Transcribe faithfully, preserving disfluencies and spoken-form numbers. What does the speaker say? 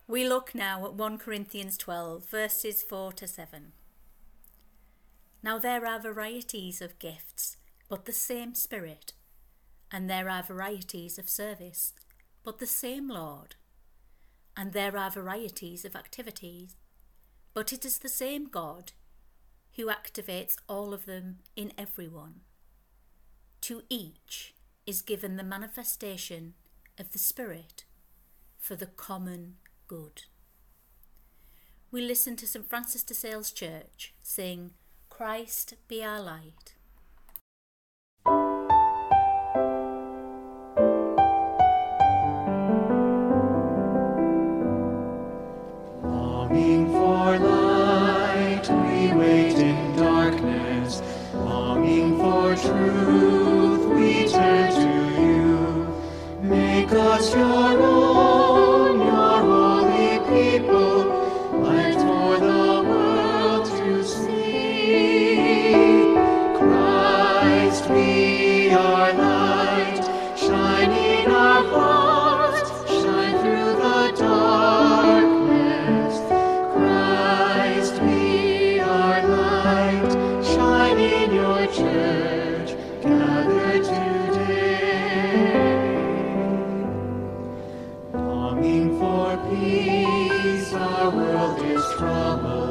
We look now at First Corinthians twelve, verses four to seven. Now there are varieties of gifts, but the same Spirit. And there are varieties of service, but the same Lord. And there are varieties of activities, but it is the same God who activates all of them in everyone. To each is given the manifestation of the Spirit for the common good. We listen to Saint Francis de Sales Church sing, Christ be our light. Longing for light, we wait in darkness. Longing for truth, we turn to you. Make us your own, your holy people, light for the world to see. Christ be our light, shine in our hearts, shine through the darkness. Christ be our light, shine in your church, gathered today. Longing for peace, our world is troubled.